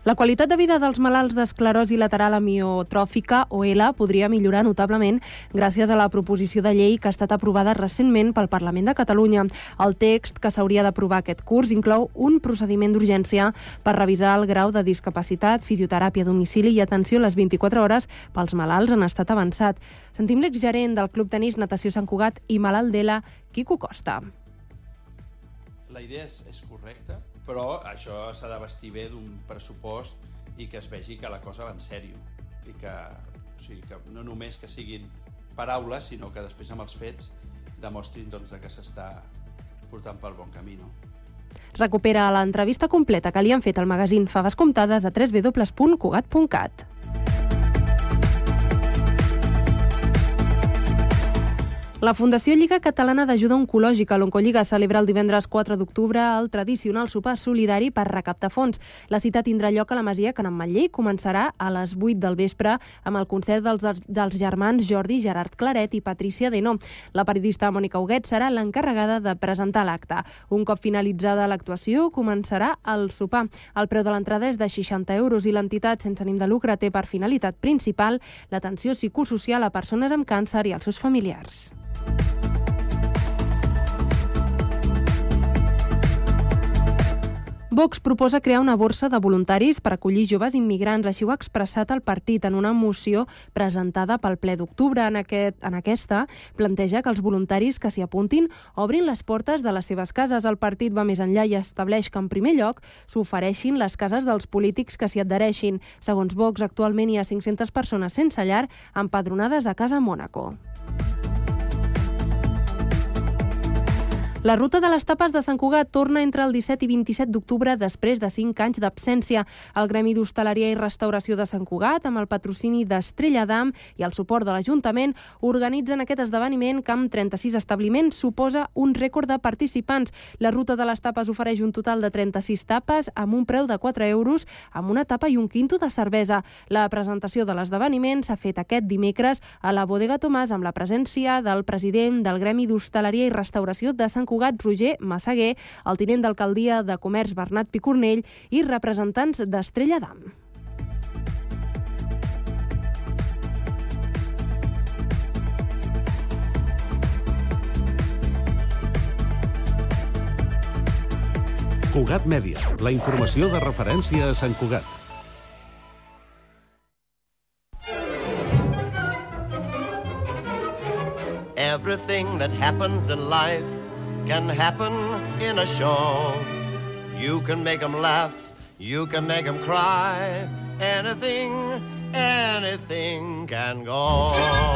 La qualitat de vida dels malalts d'esclerosi lateral amiotròfica, o ELA, podria millorar notablement gràcies a la proposició de llei que ha estat aprovada recentment pel Parlament de Catalunya. El text que s'hauria d'aprovar aquest curs inclou un procediment d'urgència per revisar el grau de discapacitat, fisioteràpia a domicili i atenció a les 24 hores pels malalts en estat avançat. Sentim l'exgerent del Club Tenis Natació Sant Cugat i malalt d'ELA, Quico Costa. La idea és correcta, però això s'ha de vestir bé d'un pressupost i que es vegi que la cosa va en sèrio i que no només que siguin paraules, sinó que després amb els fets demostrin que s'està portant pel bon camí. Recupera l'entrevista completa que li han fet al magazín Faves Comptades a www.cugat.cat. La Fundació Lliga Catalana d'Ajuda Oncològica, l'Oncolliga, celebra el divendres 4 d'octubre el tradicional sopar solidari per recaptar fons. La cita tindrà lloc a la Masia Can Ametller i començarà a les 8 del vespre amb el concert dels germans Jordi, Gerard Claret i Patricia Denó. La periodista Mònica Huguet serà l'encarregada de presentar l'acte. Un cop finalitzada l'actuació, començarà el sopar. El preu de l'entrada és de 60 euros i l'entitat sense ànim de lucre té per finalitat principal l'atenció psicosocial a persones amb càncer i als seus familiars. Vox proposa crear una borsa de voluntaris per acollir joves immigrants. Així ho ha expressat el partit en una moció presentada pel ple d'octubre. En aquesta planteja que els voluntaris que s'hi apuntin obrin les portes de les seves cases. El partit va més enllà i estableix que, en primer lloc, s'ofereixin les cases dels polítics que s'hi adhereixin. Segons Vox, actualment hi ha 500 persones sense llar empadronades a Casa Mònaco. La ruta de les tapes de Sant Cugat torna entre el 17 i 27 d'octubre després de 5 anys d'absència. El Gremi d'Hostaleria i Restauració de Sant Cugat, amb el patrocini d'Estrella d'Am i el suport de l'Ajuntament, organitzen aquest esdeveniment que amb 36 establiments suposa un rècord de participants. La ruta de les tapes ofereix un total de 36 tapes amb un preu de 4 euros, amb una tapa i un quinto de cervesa. La presentació de l'esdeveniment s'ha fet aquest dimecres a la Bodega Tomàs amb la presència del president del Gremi d'Hostaleria i Restauració de Sant Cugat, Roger Massaguer, el tinent d'alcaldia de Comerç, Bernat Picornell, i representants d'Estrella d'Am. Cugat Mèdia, la informació de referència a Sant Cugat. Everything that happens in life can happen in a show. You can make them laugh, you can make them cry. Anything can go.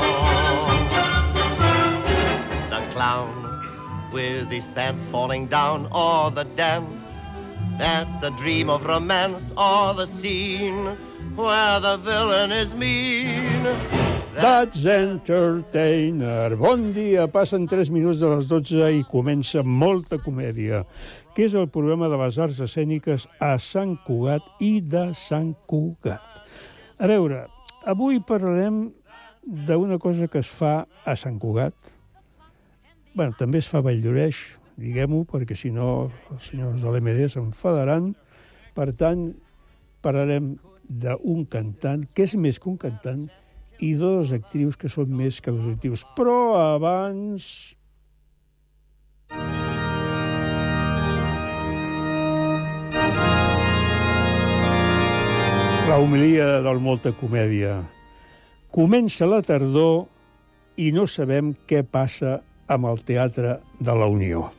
The clown with his pants falling down, or the dance that's a dream of romance, or the scene where the villain is mean. That's Entertainer. Bon dia, passen 3 minuts de les 12 i comença Molta Comèdia, que és el programa de les arts escèniques a Sant Cugat i de Sant Cugat. A veure, avui parlarem d'una cosa que es fa a Sant Cugat. Bé, també es fa a Valldoreix, diguem-ho, perquè si no els senyors de l'MD s'enfadaran. Per tant, parlarem d'un cantant, que és més que un cantant, i dues actrius que són més que dos actrius. Però abans... la homilia del Molta Comèdia. Comença la tardor i no sabem què passa amb el Teatre de la Unió.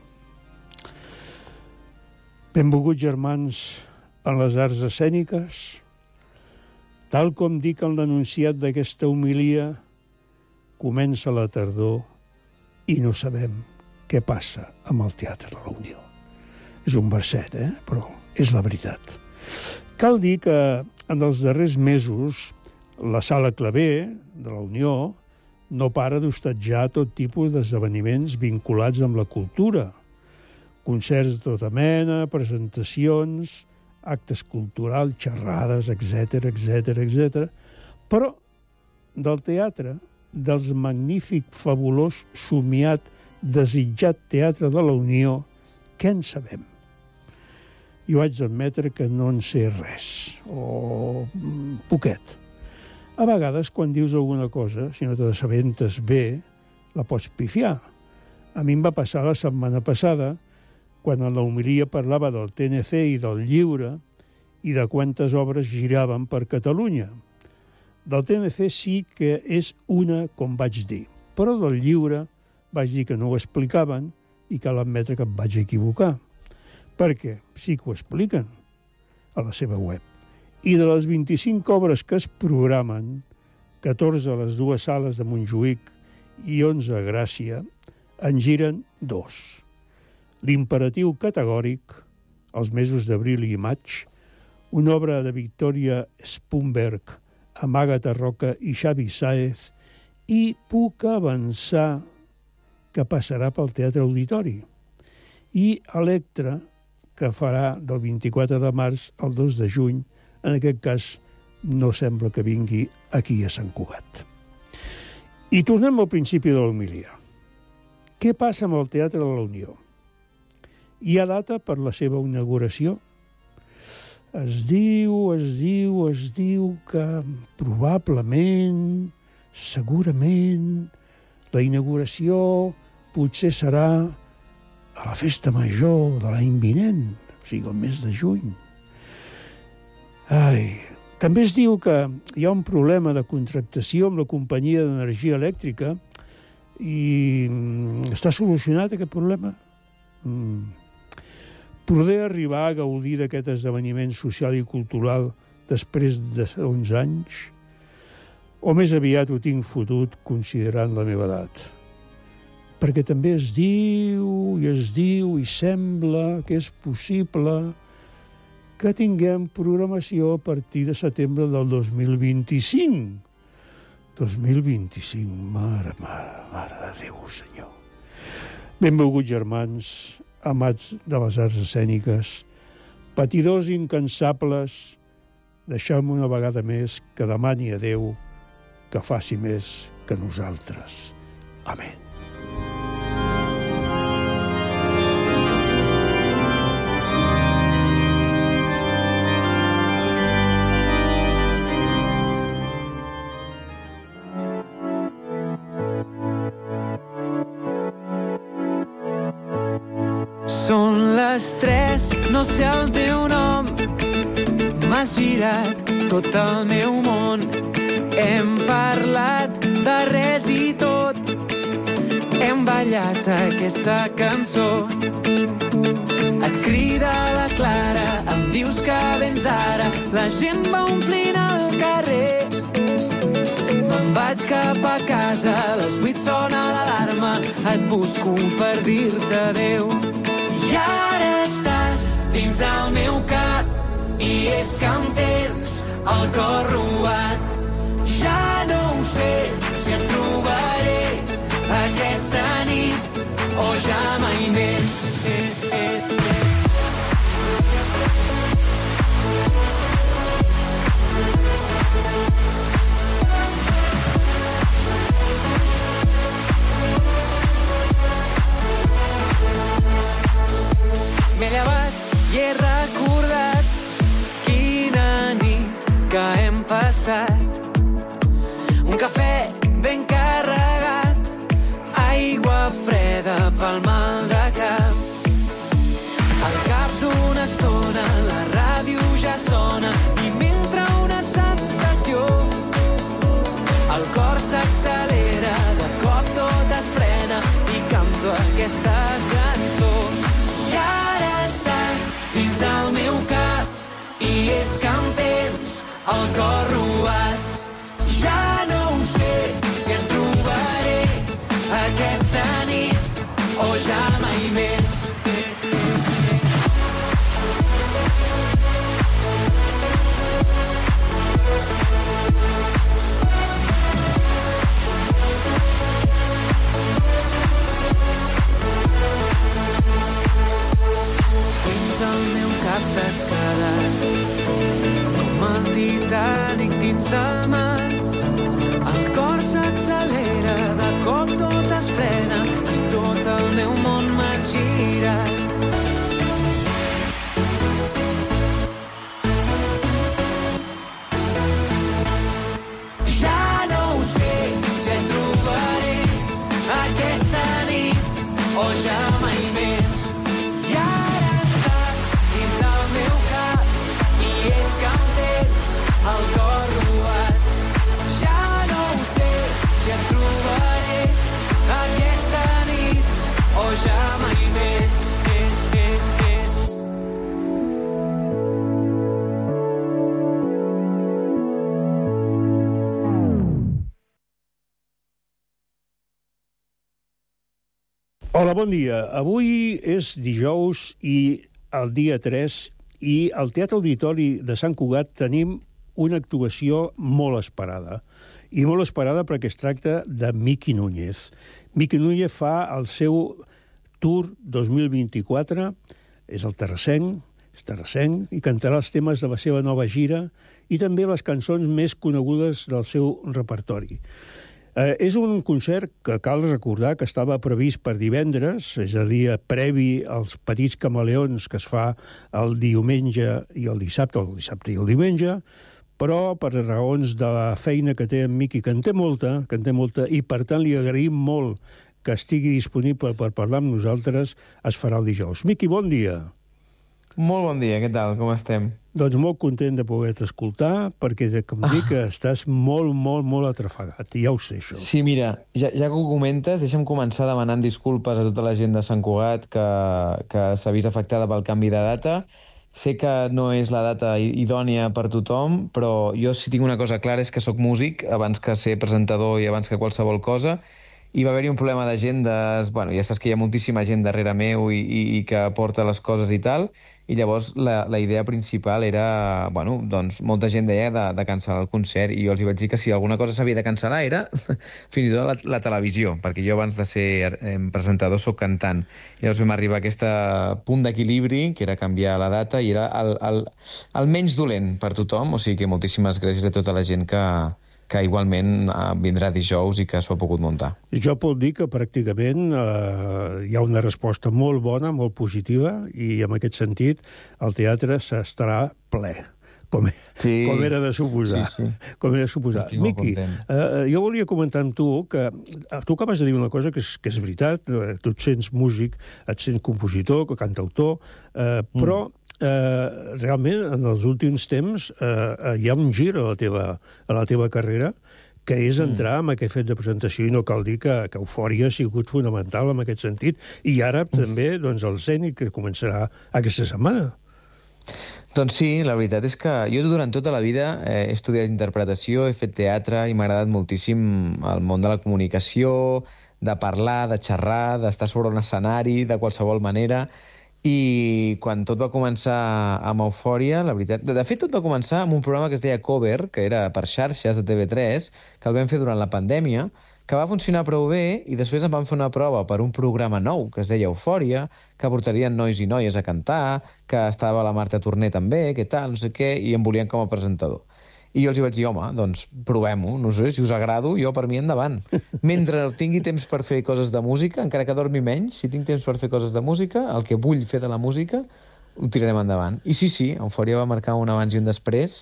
Benvolguts germans en les arts escèniques. Tal com dic en l'enunciat d'aquesta homilia, comença la tardor i no sabem què passa amb el Teatre de la Unió. És un verset, però és la veritat. Cal dir que en els darrers mesos la Sala Clavé de la Unió no para d'hostatjar tot tipus d'esdeveniments vinculats amb la cultura. Concerts de tota mena, presentacions, actes culturals, xerrades, etc. Però del teatre, dels magnífic, fabulós, somiat, desitjat Teatre de la Unió, què en sabem? i ho haig d'admetre que no en sé res, o poquet. A vegades, quan dius alguna cosa, si no te n'assabentes bé, la pots pifiar. A mi em va passar la setmana passada, quan en la homilia parlava del TNC i del lliure i de quantes obres giraven per Catalunya. Del TNC sí que és una, com vaig dir, però del lliure vaig dir que no ho explicaven i cal admetre que em vaig equivocar. Perquè sí que ho expliquen a la seva web. I de les 25 obres que es programen, 14 a les dues sales de Montjuïc i 11 a Gràcia, en giren 2. L'imperatiu categòric, els mesos d'abril i maig, una obra de Victoria Spunberg amb Àgata Roca i Xavi Sáez, i puc avançar que passarà pel Teatre Auditori. I Electra, que farà del 24 de març al 2 de juny, en aquest cas no sembla que vingui aquí a Sant Cugat. I tornem al principi de l'homilia. Què passa amb el Teatre de la Unió? Hi ha data per la seva inauguració? Es diu que probablement, segurament, la inauguració potser serà a la festa major de l'any vinent, o sigui, el mes de juny. També es diu que hi ha un problema de contractació amb la companyia d'energia elèctrica i està solucionat aquest problema? Poder arribar a gaudir d'aquest esdeveniment social i cultural després de 11 anys? O més aviat ho tinc fotut considerant la meva edat? Perquè també es diu i sembla que és possible que tinguem programació a partir de setembre del 2025. 2025, mare de Déu, senyor. Benvolguts germans, amats de les arts escèniques, patidors incansables, deixeu-me una vegada més que demani a Déu que faci més que nosaltres. Amén. Són les 3, no sé el teu nom, m'has girat tot el meu món. Hem parlat de res i tot, hem ballat aquesta cançó. Et crida la Clara, em dius que vens ara, la gent va omplint el carrer. Me'n vaig cap a casa, a les 8 sona l'alarma, et busco per dir-te adéu. I ara estàs dins el meu cap i és que em tens el cor robat. Ja no ho sé si et trobaré aquesta nit o ja mai més. M'he llevat i he recordat quina nit que hem passat. Un cafè ben carregat, aigua freda pel mal de cap. Al cap d'una estona la ràdio ja sona i m'entra una sensació. El cor s'accelera, de cop tot es frena i canto aquesta cançó. I ara estàs dins el meu cap i és que em tens el cor robat. Ja no ho sé si em trobaré aquesta nit o ja mai més. El meu cap t'has quedat com el Titanic dins del mar. El cor s'accelera, de cop tot es frena i tot el meu món m'has girat. Hola, bon dia. Avui és dijous i el dia 3 i al Teatre Auditori de Sant Cugat tenim una actuació molt esperada. I molt esperada perquè es tracta de Miqui Núñez. Miqui Núñez fa el seu Tour 2024, és el terrassenc, i cantarà els temes de la seva nova gira i també les cançons més conegudes del seu repertori. És un concert que cal recordar que estava previst per divendres, és a dir, previ als Petits Camaleons que es fa el diumenge i el dissabte, o el dissabte i el diumenge, però per raons de la feina que té en Miqui, que en té molta, i per tant li agraïm molt que estigui disponible per parlar amb nosaltres, es farà el dijous. Miqui, bon dia. Molt bon dia, què tal? Com estem? Doncs molt content de poder-te escoltar, perquè, com dic, estàs molt atrafegat, ja ho sé, això. Sí, mira, ja que ho comentes, deixa'm començar demanant disculpes a tota la gent de Sant Cugat que s'ha vist afectada pel canvi de data. Sé que no és la data idònia per tothom, però jo sí tinc una cosa clara, és que sóc músic abans que ser presentador i abans que qualsevol cosa, i va haver-hi un problema d'agendes. Bueno, ja saps que hi ha moltíssima gent darrere meu i que porta les coses i tal, i llavors la idea principal era, bueno, doncs molta gent deia de cancel·lar el concert, i jo els vaig dir que si alguna cosa s'havia de cancel·lar era fins i tot la televisió, perquè jo abans de ser presentador soc cantant. I llavors vam arribar a aquest punt d'equilibri, que era canviar la data, i era el menys dolent per tothom, o sigui que moltíssimes gràcies a tota la gent que igualment vindrà dijous i que s'ho ha pogut muntar. Jo puc dir que pràcticament hi ha una resposta molt bona, molt positiva, i en aquest sentit el teatre estarà ple, com era de suposar. Sí. Com era de suposar. Miqui, jo volia comentar amb tu que tu acabes de dir una cosa que és veritat, tu et sents músic, et sents compositor, cantautor, però realment en els últims temps hi ha un gir a la teva carrera, que és entrar en aquest fet de presentació, i no cal dir que Eufòria ha sigut fonamental en aquest sentit, i ara també el Zènit, que començarà aquesta setmana. Doncs sí, la veritat és que jo durant tota la vida he estudiat interpretació, he fet teatre i m'ha agradat moltíssim el món de la comunicació, de parlar, de xerrar, d'estar sobre un escenari, de qualsevol manera. I quan tot va començar amb Eufòria, la veritat... De fet, tot va començar amb un programa que es deia Cover, que era per xarxes de TV3, que el vam fer durant la pandèmia, que va funcionar prou bé, i després em van fer una prova per un programa nou, que es deia Eufòria, que portarien nois i noies a cantar, que estava la Marta Torner també, què tal, no sé què, i em volien com a presentador. I jo els vaig dir, home, doncs provem-ho, no sé, si us agrado, jo per mi endavant. Mentre tingui temps per fer coses de música, encara que dormi menys, si tinc temps per fer coses de música, el que vull fer de la música, ho tirarem endavant. I sí, Eufòria va marcar un abans i un després,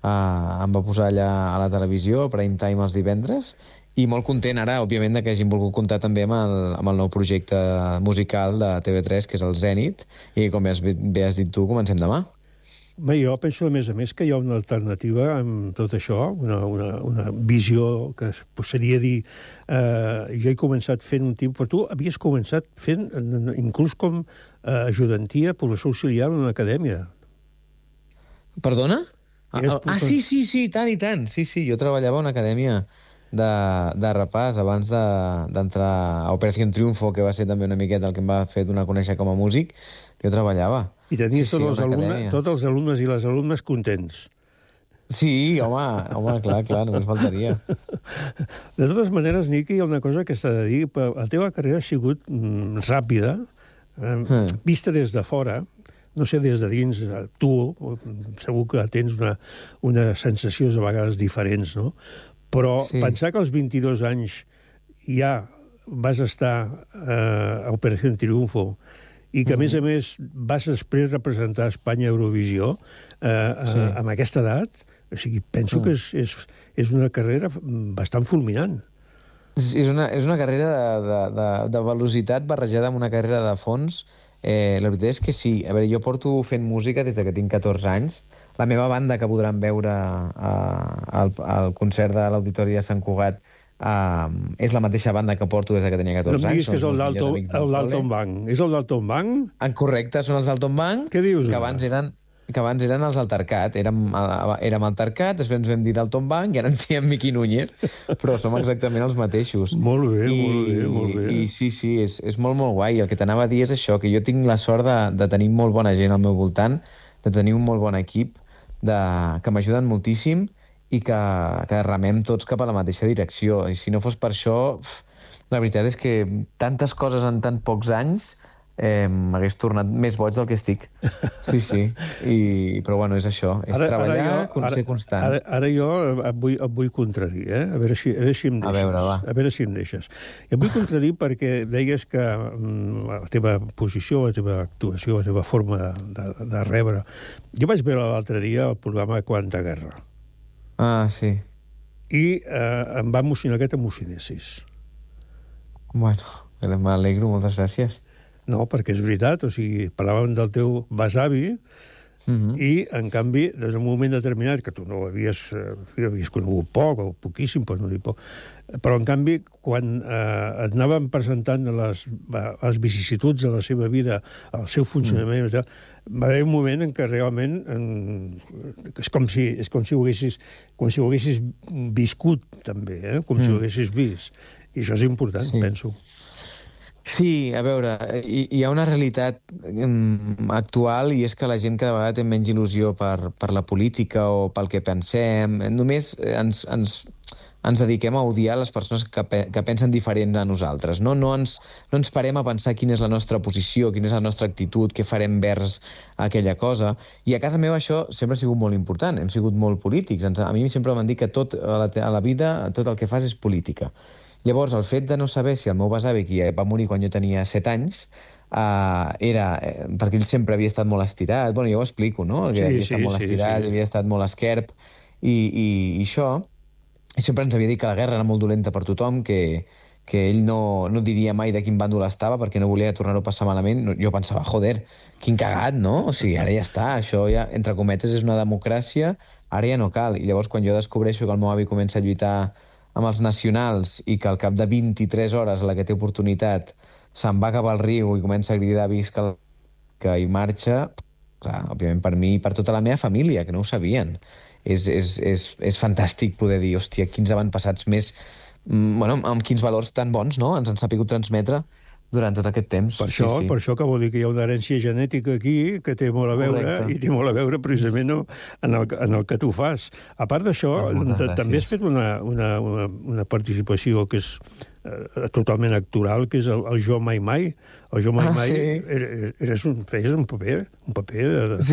em va posar allà a la televisió, a prime time els divendres, i molt content ara, òbviament, que hagin volgut comptar també amb el nou projecte musical de TV3, que és el Zènit, i com bé has dit tu, comencem demà. Bé, jo penso, a més, que hi ha una alternativa amb tot això, una visió que seria dir... jo he començat fent un tipus... Però tu havies començat fent, inclús com ajudantia, professor auxiliar en una acadèmia. Perdona? Sí, tant i tant. Sí, jo treballava a una acadèmia de repàs abans d'entrar a Operació Triunfo, que va ser també una miqueta el que em va fer donar a conèixer com a músic. Jo treballava. I tenies tots els alumnes i les alumnes contents. Sí, home, clar, només faltaria. De totes maneres, Niqui, hi ha una cosa que s'ha de dir. La teva carrera ha sigut ràpida, vista des de fora, no sé, des de dins, tu segur que tens una sensació a vegades diferents, no? Però pensar que als 22 anys ja vas estar a Operació Triunfo i que, a més, vas després representar Espanya a Eurovisió amb aquesta edat, o sigui, penso que és una carrera bastant fulminant. És una carrera de velocitat barrejada amb una carrera de fons. La veritat és que sí. A veure, jo porto fent música des que tinc 14 anys. La meva banda, que podran veure al concert de l'Auditori de Sant Cugat, és la mateixa banda que porto des que tenia 14 anys. No em diguis que és el Dalton Bank. És el Dalton Bank? Correcte, són els Dalton Bank. Què dius? Que abans eren abans eren els altercat. Érem altercat, després ens vam dir Dalton Bank i ara ens diem Miqui Núñez, però som exactament els mateixos. Molt bé, molt bé. I sí, és molt, molt guai. El que t'anava a dir és això, que jo tinc la sort de tenir molt bona gent al meu voltant, de tenir un molt bon equip, que m'ajuden moltíssim i que remem tots cap a la mateixa direcció. I si no fos per això, la veritat és que tantes coses en tan pocs anys m'hagués tornat més boig del que estic. Sí. Però bueno, és això. És treballar, ser constant. Ara jo et vull contradir, a veure si em deixes. A veure si em deixes. Et vull contradir perquè deies que la teva posició, la teva actuació, la teva forma de rebre... Jo vaig veure l'altre dia el programa Quanta Guerra. Ah, sí. I em va emocionar que t'emocionessis. Bueno, m'alegro, moltes gràcies. No, perquè és veritat, o sigui, parlàvem del teu besavi i, en canvi, des d'un moment determinat, que tu no havies conegut poc, o poquíssim, per no dir poc, però, en canvi, quan et anaven presentant les vicissituds de la seva vida, el seu funcionament, va haver un moment en què realment és com si ho haguessis viscut, també, com si ho haguessis vist. I això és important, penso. Sí, a veure, hi ha una realitat actual i és que la gent cada vegada té menys il·lusió per la política o pel que pensem. Només ens dediquem a odiar les persones que pensen diferent a nosaltres. No ens parem a pensar quina és la nostra posició, quina és la nostra actitud, què farem vers aquella cosa. I a casa meva això sempre ha sigut molt important. Hem sigut molt polítics. A mi sempre m'han dit que tot a la vida, tot el que fas és política. Llavors, el fet de no saber si el meu besavi, que va morir quan jo tenia 7 anys, era... perquè ell sempre havia estat molt estirat. Bueno, jo ho explico, no? Que havia estat molt estirat, havia estat molt esquerp, i això. I sempre ens havia dit que la guerra era molt dolenta per tothom, que ell no diria mai de quin bàndol estava perquè no volia tornar-ho a passar malament. Jo pensava, joder, quin cagat, no? O sigui, ara ja està, això ja, entre cometes, és una democràcia, ara ja no cal. I llavors, quan jo descobreixo que el meu avi comença a lluitar amb els nacionals i que al cap de 23 hores a la que té oportunitat se'n va cap al riu i comença a cridar visca que hi marxa, clar, òbviament per mi i per tota la meva família, que no ho sabien. És fantàstic poder dir, hòstia, quins avantpassats més... amb quins valors tan bons, no?, ens han sapigut transmetre durant tot aquest temps. Per això que vol dir que hi ha una herència genètica aquí que té molt a veure. Correcte. I té molt a veure precisament en el que tu fas. A part d'això, també has fet una participació que és totalment actoral, que és el Jo Mai Mai. El Jo Mai Mai feies un paper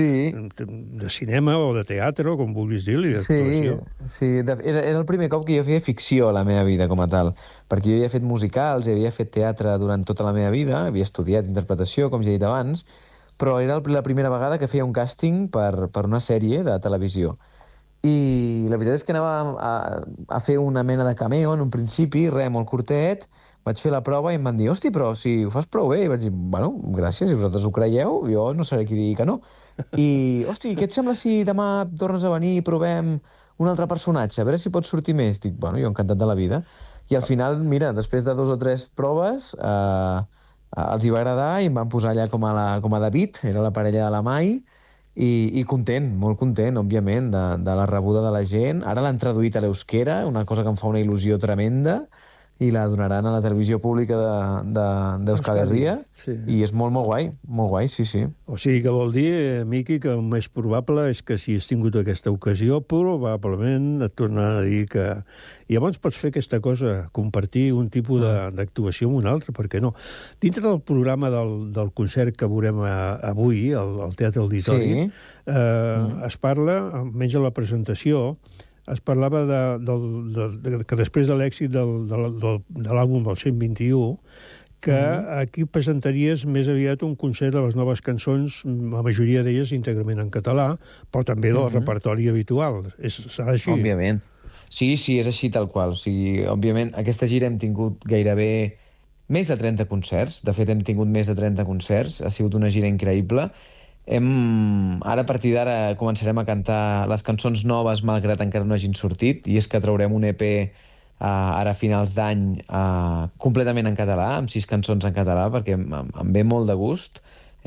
de cinema o de teatre, o com vulguis dir-li, d'actuació. Sí, era el primer cop que jo feia ficció a la meva vida com a tal, perquè jo havia fet musicals i havia fet teatre durant tota la meva vida, havia estudiat interpretació, com ja he dit abans, però era la primera vegada que feia un càsting per una sèrie de televisió. I la veritat és que anava a fer una mena de cameo en un principi, molt curtet, vaig fer la prova i em van dir, hosti, però si ho fas prou bé. I vaig dir, bueno, gràcies, si vosaltres ho creieu, jo no seré qui digui que no. I, hosti, què et sembla si demà tornes a venir i provem un altre personatge? A veure si pots sortir més. Dic, bueno, jo encantat de la vida. I al final, mira, després de 2 o 3 proves, els hi va agradar i em van posar allà com a David, era la parella de la Mai, i content, molt content, òbviament, de la rebuda de la gent. Ara l'han traduït a l'euskera, una cosa que em fa una il·lusió tremenda, i la donaran a la televisió pública d'Euskal Herria, i és molt, molt guai, sí. O sigui que vol dir, Miqui, que el més probable és que si has tingut aquesta ocasió, probablement et tornaran a dir que... I llavors pots fer aquesta cosa, compartir un tipus d'actuació amb un altre, per què no? Dintre del programa del concert que veurem avui, al Teatre Auditori, es parla, almenys a la presentació, es parlava que després de l'èxit de l'àlbum del 121, que aquí presentaries més aviat un concert de les noves cançons, la majoria d'elles íntegrament en català, però també del repertori habitual. Serà així? Òbviament. Sí, és així tal qual. O sigui, òbviament, aquesta gira hem tingut gairebé més de 30 concerts. De fet, hem tingut més de 30 concerts. Ha sigut una gira increïble. Ara, a partir d'ara, començarem a cantar les cançons noves, malgrat encara no hagin sortit, i és que traurem un EP ara a finals d'any completament en català, amb 6 cançons en català, perquè em ve molt de gust.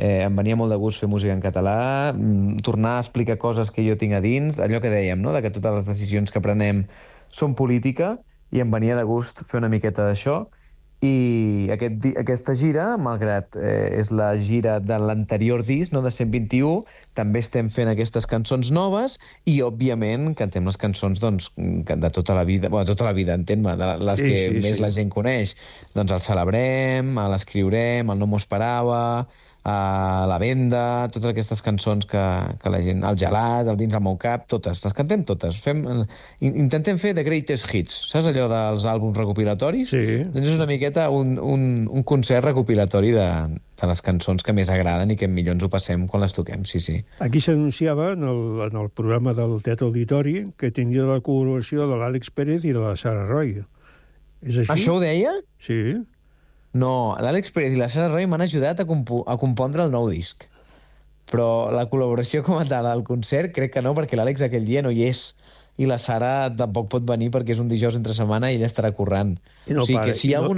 Em venia molt de gust fer música en català, tornar a explicar coses que jo tinc a dins, allò que dèiem, no?, de que totes les decisions que prenem són política, i em venia de gust fer una miqueta d'això. I aquesta gira, malgrat és la gira de l'anterior disc, no, de 121, també estem fent aquestes cançons noves i, òbviament, cantem les cançons doncs, de tota la vida, tota la vida, entén-me, de les que més la gent coneix. Doncs el Celebrem, l'Escriurem, el No m'ho esperava, la Venda, totes aquestes cançons que la gent... El Gelat, el Dins el meu cap, totes. Les cantem totes. Intentem fer The Greatest Hits. Saps allò dels àlbums recopilatoris? Sí. Doncs és una miqueta un concert recopilatori de les cançons que més agraden i que millor ens ho passem quan les toquem, sí. Aquí s'anunciava en el programa del Teatre Auditori que tindria la col·laboració de l'Àlex Pérez i de la Sara Roy. És així? Això ho deia? Sí. No, l'Àlex Pérez i la Sara Roy m'han ajudat a compondre el nou disc. Però la col·laboració com a tal al concert crec que no, perquè l'Àlex aquell dia no hi és. I la Sara tampoc pot venir perquè és un dijous entre setmana i ella estarà currant. I no para. Si hi ha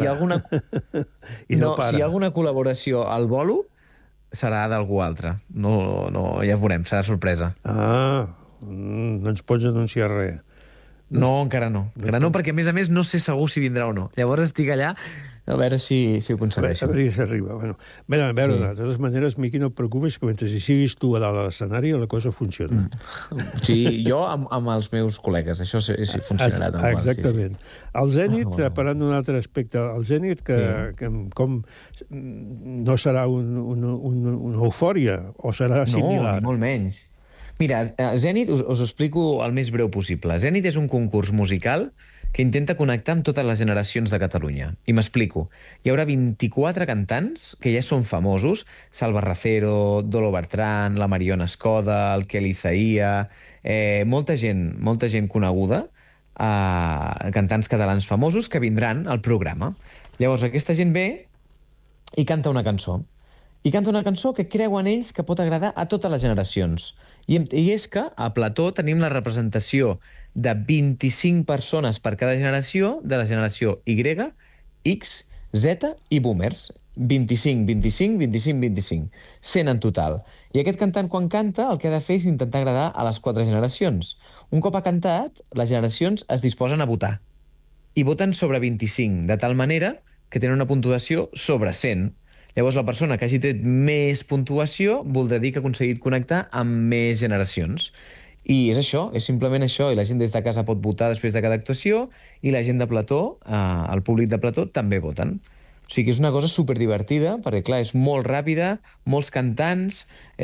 alguna col·laboració al bolo, serà d'algú altre. No, ja veurem, serà sorpresa. No ens pots anunciar res. No, encara no. Encara no, perquè a més no sé segur si vindrà o no. Llavors estic allà a veure si ho aconsegueixo. A veure si s'arriba. A veure, de totes maneres, Miqui, no et preocupes, que mentre hi siguis tu a dalt a l'escenari, la cosa funciona. Sí, jo amb els meus col·legues, això sí funcionarà. Exactament. El Zènit, parlant d'un altre aspecte, el Zènit, que com no serà una eufòria, o serà similar? No, molt menys. Mira, Zènit, us ho explico el més breu possible. Zènit és un concurs musical que intenta connectar amb totes les generacions de Catalunya. I m'explico. Hi haurà 24 cantants que ja són famosos, Salva Racero, Dolo Bertran, la Mariona Escoda, el Kelly Isaia, molta gent coneguda, cantants catalans famosos que vindran al programa. Llavors aquesta gent ve i canta una cançó. I canta una cançó que creuen ells que pot agradar a totes les generacions. I és que a Plató tenim la representació de 25 persones per cada generació, de la generació Y, X, Z i Boomers. 25, 25, 25, 25. 100 en total. I aquest cantant, quan canta, el que ha de fer és intentar agradar a les 4 generacions. Un cop ha cantat, les generacions es disposen a votar. I voten sobre 25, de tal manera que tenen una puntuació sobre 100. Llavors, la persona que hagi tret més puntuació voldrà dir que ha aconseguit connectar amb més generacions. I és això, és simplement això. I la gent des de casa pot votar després de cada actuació i la gent de Plató, el públic de Plató, també voten. O sigui que és una cosa superdivertida, perquè, clar, és molt ràpida, molts cantants,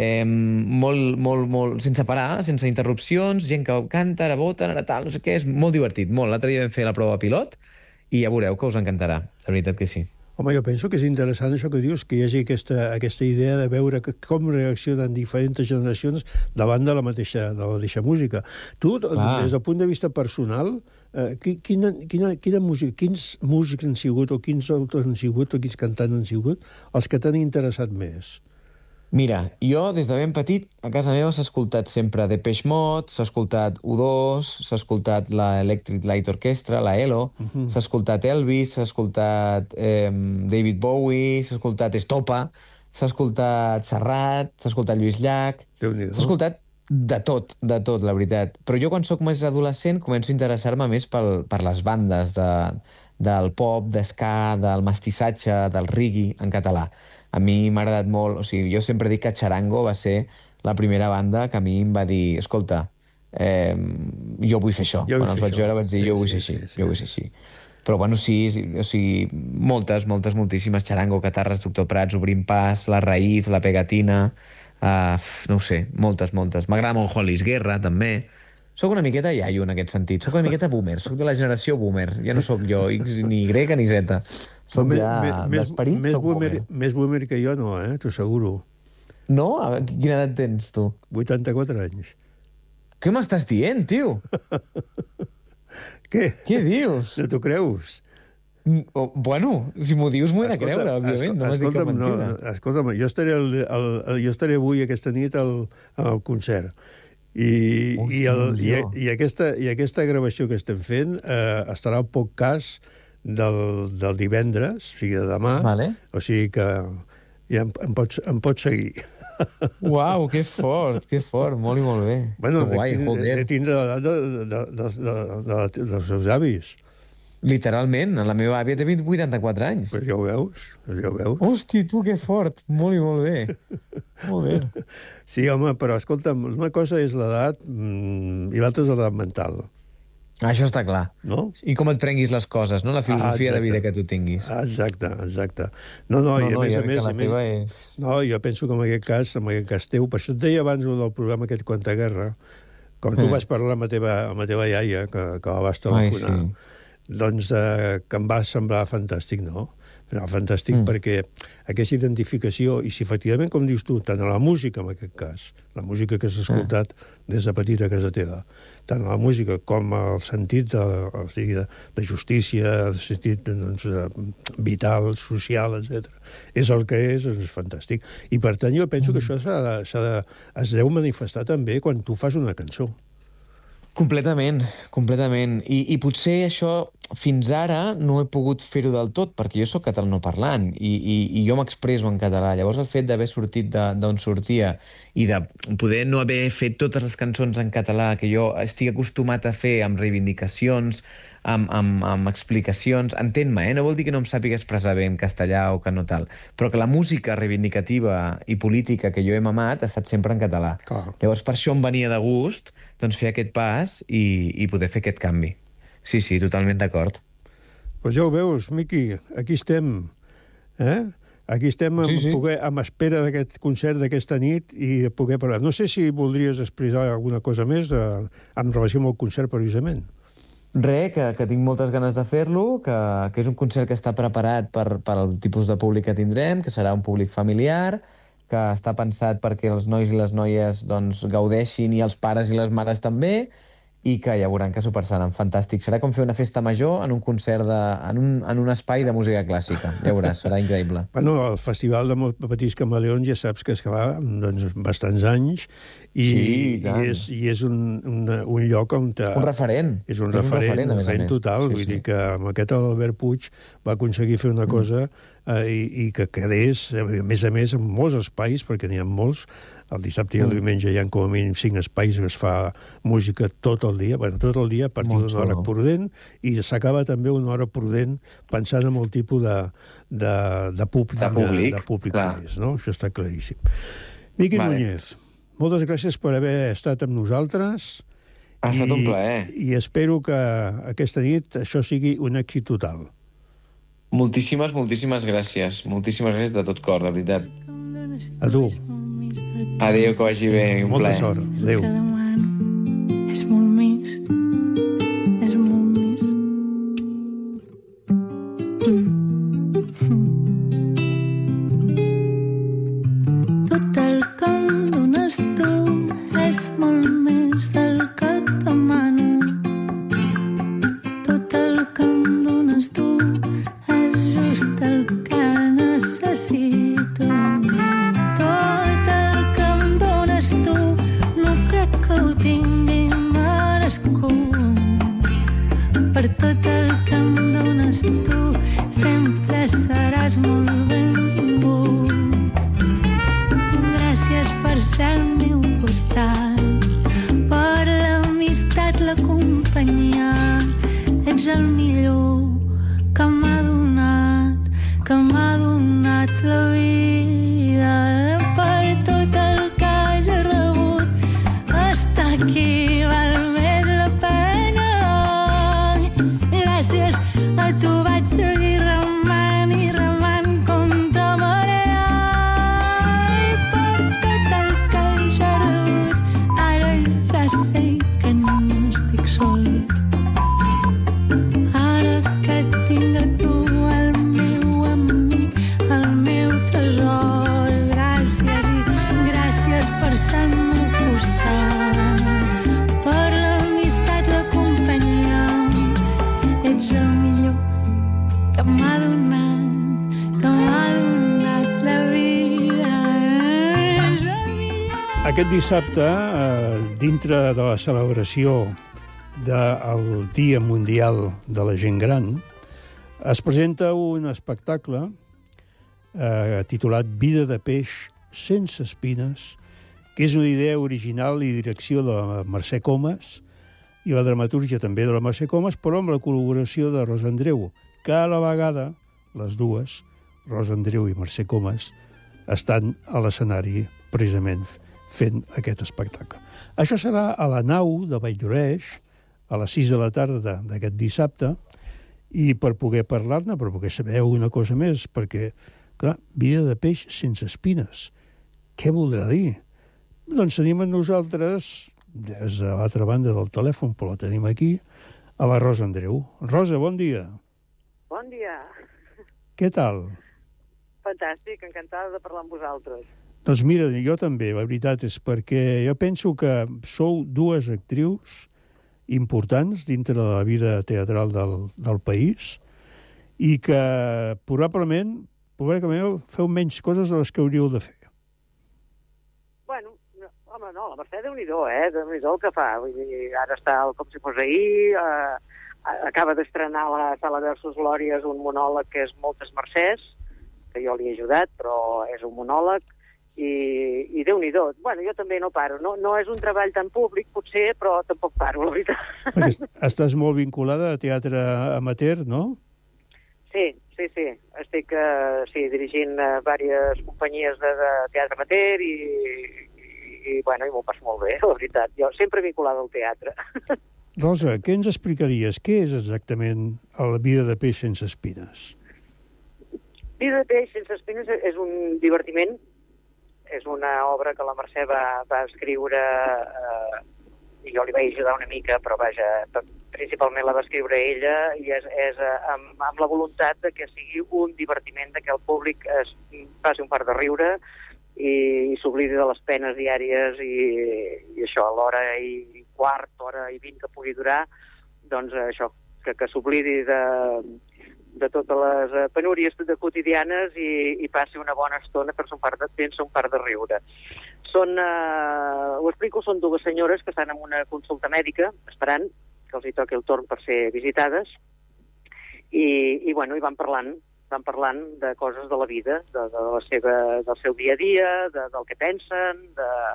molt, sense parar, sense interrupcions, gent que canta, ara voten, ara tal, no sé què, és molt divertit, molt. L'altre dia vam fer la prova pilot i ja veureu que us encantarà, la veritat que sí. Home, jo penso que és interessant això que dius, que hi hagi aquesta idea de veure com reaccionen diferents generacions davant de la mateixa música. Tu, des del punt de vista personal, quina música, quins músics han sigut, o quins autors han sigut, o quins cantants han sigut, els que t'han interessat més? Mira, jo des de ben petit a casa meva s'ha escoltat sempre Depeche Mode, s'ha escoltat U2, s'ha escoltat la Electric Light Orchestra, la ELO, s'ha escoltat Elvis, s'ha escoltat David Bowie, s'ha escoltat Estopa, s'ha escoltat Serrat, s'ha escoltat Lluís Llach, s'ha escoltat de tot, la veritat. Però jo quan sóc més adolescent començo a interessar-me més per les bandes del pop, d'esca, del mestissatge, del reggae en català. A mi m'ha agradat molt, o sigui, jo sempre dic que Charango va ser la primera banda que a mi em va dir, escolta, jo vull fer això. Quan els vaig veure vaig dir, jo vull ser així, jo vull ser així. Però, bueno, sí, o sigui, moltíssimes, Charango, Catarres, Doctor Prats, Obrim Pas, La Raïf, La Pegatina, no ho sé, moltes. M'agrada molt Juan Luis Guerra, també. Soc una miqueta iaio en aquest sentit, soc una miqueta boomer, soc de la generació boomer, ja no soc jo, X, ni Y, ni Z. Soc ja d'esperit, soc boomer. Més boomer que jo no, t'ho asseguro. No? Quina edat tens, tu? 84 anys. Què m'estàs dient, tio? Què? Què dius? No t'ho creus? Bueno, si m'ho dius m'ho he de creure, òbviament. No m'has dit cap mentida. Escolta'm, jo estaré avui aquesta nit al concert. I aquesta gravació que estem fent estarà al podcast del divendres, o sigui, de demà. Vale. O sigui que i em pots seguir. Uau, que fort, molt i molt bé. Bueno, que guai, joder. de tindre l'edat dels seus avis. Literalment, la meva àvia té 84 anys. Pues ja ho veus. Hosti, tu, que fort, molt i molt bé. Molt bé. Sí, home, però escolta'm, una cosa és l'edat i l'altra és l'edat mental. Això està clar. No? I com et prenguis les coses, no? La filosofia de vida que tu tinguis. Exacte. No, i a més... No, jo penso que en aquest cas teu, per això et deia abans del programa aquest Quanta Guerra, com tu vas parlar amb la teva iaia, que la vas telefonar, doncs que em va semblar fantàstic, no? Fantàstic perquè aquesta identificació, i si efectivament, com dius tu, tant a la música, en aquest cas, la música que has escoltat des de petita a casa teva, tant a la música com al sentit de justícia, de sentit vital, social, etc. És el que és fantàstic. I per tant jo penso que això es deu manifestar també quan tu fas una cançó. Completament. I potser això fins ara no he pogut fer-ho del tot, perquè jo sóc catalanoparlant i jo m'expresso en català. Llavors el fet d'haver sortit d'on sortia i de poder no haver fet totes les cançons en català que jo estic acostumat a fer amb reivindicacions, amb explicacions, entén-me, no vol dir que no em sàpiga expressar bé en castellà o que no tal, però que la música reivindicativa i política que jo he mamat ha estat sempre en català. Clar. Llavors per això em venia de gust fer aquest pas i poder fer aquest canvi. Sí, totalment d'acord. Pues ja ho veus, Miqui, aquí estem, Aquí estem amb espera d'aquest concert d'aquesta nit i poder parlar. No sé si voldries expressar alguna cosa més en relació amb el concert, precisament. Que tinc moltes ganes de fer-lo, que és un concert que està preparat per al tipus de públic que tindrem, que serà un públic familiar, que està pensat perquè els nois i les noies gaudeixin i els pares i les mares també, i que ja veuran que s'ho passaran fantàstic. Serà com fer una festa major en un concert, en un espai de música clàssica. Ja veuràs, serà increïble. Bueno, el Festival de Petits Camaleons ja saps que es fa bastants anys i és un lloc on... Un referent. És un referent total. Vull dir que amb aquest Albert Puig va aconseguir fer una cosa i que quedés, a més, en molts espais, perquè n'hi ha molts. El dissabte i el diumenge hi ha com a mínim 5 espais que es fa música tot el dia, a partir d'una hora prudent, i s'acaba també una hora prudent pensant en el tipus de públic que és, no? Això està claríssim. Miqui Núñez, moltes gràcies per haver estat amb nosaltres. Ha estat un plaer. I espero que aquesta nit això sigui un èxit total. Moltíssimes gràcies. Moltíssimes gràcies de tot cor, de veritat. A tu. Adéu, que vagi bé. Molta sort. Adéu. És molt més. És molt més. Tot el que em dones tu és molt més del que et demano. Tot el que em dones tu és just el que necessito. Per tot el que em dones tu sempre seràs molt benvingut. Gràcies per ser al meu costat, per l'amistat, la companyia. Ets el millor que m'ha donat la vida. Per tot el que hagi rebut, estar aquí val més la pena. Gràcies a tu vaig seguir remant i remant contra marea. I per tot el que ja he rebut, ara ja sé que no estic sol. Ara que et tinc a tu, el meu amic, el meu tresor. Gràcies i gràcies per ser al meu costat, per l'amistat, la companyia. Ets el millor que m'ha donat la vida. És el millor. Aquest dissabte, dintre de la celebració del Dia Mundial de la Gent Gran, es presenta un espectacle titulat Vida de peix sense espines, que és una idea original i direcció de Mercè Comas i la dramatúrgia també de la Mercè Comas, però amb la col·laboració de Rosa Andreu, que a la vegada, les dues, Rosa Andreu i Mercè Comas, estan a l'escenari precisament fent aquest espectacle. Això serà a la nau de Valldoreix a les 6 de la tarda d'aquest dissabte, i per poder parlar-ne, per poder saber una cosa més, perquè, clar, vida de peix sense espines. Què voldrà dir? Doncs tenim amb nosaltres, des de l'altra banda del telèfon, però la tenim aquí, a la Rosa Andreu. Rosa, bon dia. Bon dia. Què tal? Fantàstic, encantada de parlar amb vosaltres. Doncs mira, jo també, la veritat és perquè jo penso que sou dues actrius importants dintre de la vida teatral del país i que probablement feu menys coses de les que hauríeu de fer. Bueno, home, no, la Mercè Déu-n'hi-do, Déu-n'hi-do el que fa. Vull dir, ara està com si fos ahir, acaba d'estrenar a la Sala Versus Glòries un monòleg que és Moltes Mercès, que jo li he ajudat, però és un monòleg, i Déu-n'hi-do. Bueno, jo també no paro. No és un treball tan públic, potser, però tampoc paro, la veritat. Perquè estàs molt vinculada a teatre amateur, no? Sí. Estic dirigint diverses companyies de teatre amateur i m'ho passo molt bé, la veritat. Jo sempre vinculada al teatre. Rosa, què ens explicaries? Què és exactament la vida de peix sense espines? Vida de peix sense espines és un divertiment. És una obra que la Mercè va escriure, i jo li vaig ajudar una mica, però vaja, principalment la va escriure ella, i és amb la voluntat de que sigui un divertiment, de que el públic es passi un part de riure i s'oblidi de les penes diàries i això, a l'hora i quart, hora i 20 que pugui durar, doncs això, que s'oblidi de totes les penúries quotidianes i passi una bona estona fent-se un part de riure. Ho explico, són dues senyores que estan en una consulta mèdica, esperant que els hi toqui el torn per ser visitades, i van parlant de coses de la vida, del seu dia a dia, del que pensen,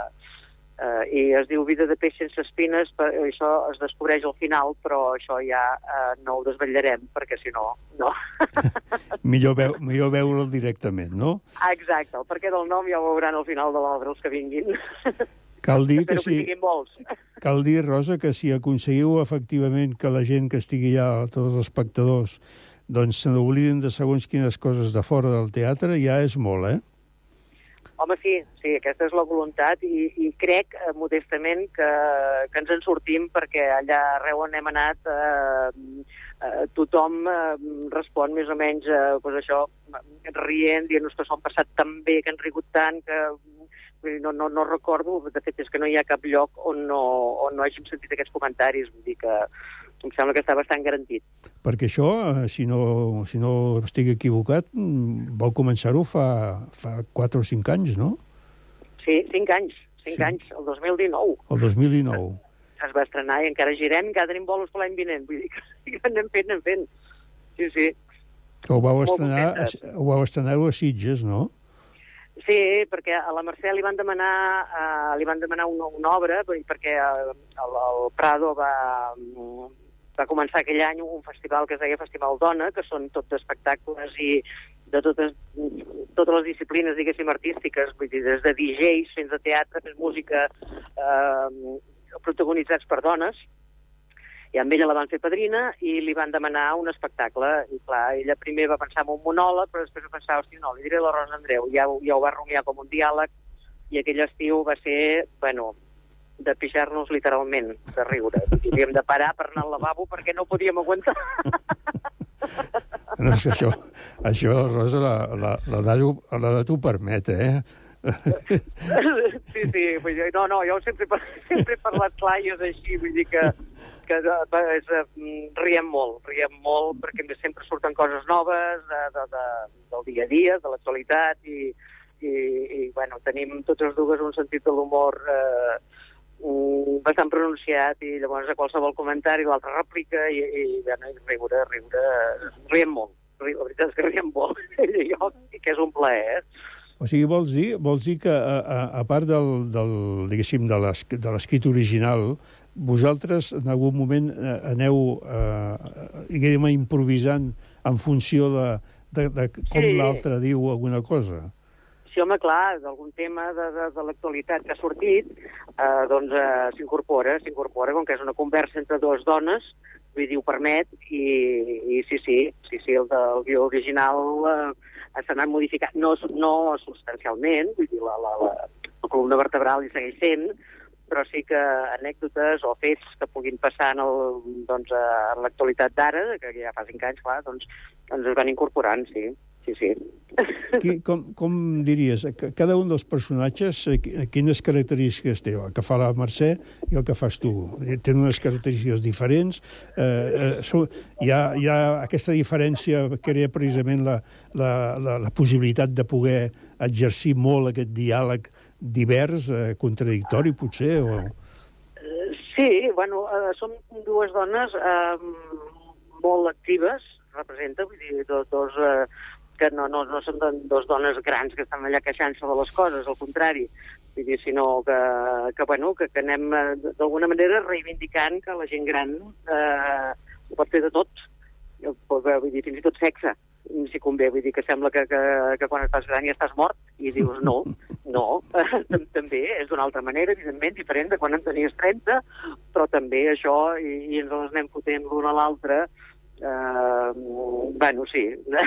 i es diu Vida de peix sense espines, això es descobreix al final, però això ja no ho desvetllarem, perquè si no, no. millor veure-ho directament, no? Exacte, el perquè del nom ja ho veuran al final de l'obra els que vinguin. Cal dir que siguin molts. Cal dir, Rosa, que si aconseguiu efectivament que la gent que estigui allà, tots els espectadors, doncs se n'obliden de segons quines coses de fora del teatre, ja és molt, eh? Home, sí, aquesta és la voluntat i crec, modestament, que ens en sortim perquè allà arreu on hem anat tothom respon més o menys això, rient, dient-nos que s'ho han passat tan bé, que han rigut tant, que no recordo, de fet és que no hi ha cap lloc on no hàgim sentit aquests comentaris, vull dir que em sembla que està bastant garantit. Perquè això, si no estic equivocat, vau començar-ho fa 4 o 5 anys, no? Sí, 5 anys, el 2019. El 2019. Es va estrenar i encara girem, encara tenim bolos per l'any vinent, vull dir que anem fent. Sí. Ho vau estrenar-ho a Sitges, no? Sí, perquè a la Mercè li van demanar una obra, perquè el Prado va començar aquell any un festival que es deia Festival Dona, que són tots espectacles i de totes les disciplines, diguéssim, artístiques, vull dir, des de DJs fins a teatre, fins música, protagonitzats per dones, i amb ella la van fer padrina i li van demanar un espectacle, i clar, ella primer va pensar en un monòleg, però després va pensar, hosti, no, li diré la Rosa Andreu, ja ho va rumiar com un diàleg, i aquell estiu va ser, de pixar-nos literalment, de riure. Havíem de parar per anar al lavabo perquè no podíem aguantar. No, és que això, Rosa, l'edat ho permet, eh? Sí, jo sempre he parlat clar i és així, vull dir que riem molt, perquè sempre surten coses noves del dia a dia, de l'actualitat, i tenim totes dues un sentit de l'humor bastant pronunciat, i llavors a qualsevol comentari l'altre rèplica i riure, riem molt. la veritat és que riem molt, ell i jo, i que és un plaer. O sigui, vols dir que, a part diguéssim, de l'escrit original, vosaltres en algun moment aneu improvisant en funció de com l'altre diu alguna cosa? Sí, home, clar, d'algun tema de l'actualitat que ha sortit, doncs s'incorpora, com que és una conversa entre dues dones, vull dir, ho permet, i sí, el guió original s'ha anat modificat, no substancialment, vull dir, la columna vertebral hi segueix sent, però sí que anècdotes o fets que puguin passar en l'actualitat d'ara, que ja fa 5 anys, clar, doncs es van incorporant, sí. Com diries, cada un dels personatges, quines característiques té? El que fa la Mercè i el que fas tu. Tenen unes característiques diferents. Hi ha aquesta diferència que crea precisament la possibilitat de poder exercir molt aquest diàleg divers, contradictori, potser? Sí, bueno, som dues dones molt actives, representa, vull dir, dos que no són dos dones grans que estan allà queixant-se de les coses, al contrari, vull dir, sinó que anem d'alguna manera reivindicant que la gent gran ho pot fer de tot, vull dir, fins i tot sexe, si convé, vull dir que sembla que quan estàs gran ja estàs mort, i dius no, també és d'una altra manera, evidentment, diferent de quan en tenies 30, però també això, i ens les anem fotent l'una a l'altra, bueno, sí.